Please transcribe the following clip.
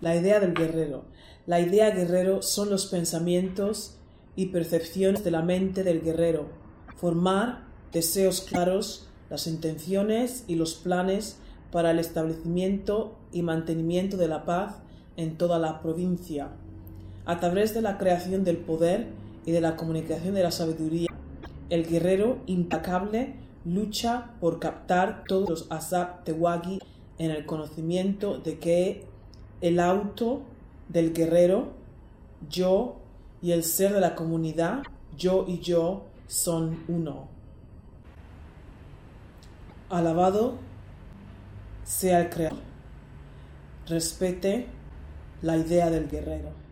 La idea del guerrero. La idea guerrero son los pensamientos y percepciones de la mente del guerrero. Formar deseos claros, las intenciones y los planes para el establecimiento y mantenimiento de la paz en toda la provincia. A través de la creación del poder y de la comunicación de la sabiduría, el guerrero implacable lucha por captar todos los Asap Tewagi en el conocimiento de que el auto del guerrero, yo y el ser de la comunidad, yo y yo, son uno. Alabado sea el Creador. Respete la idea del guerrero.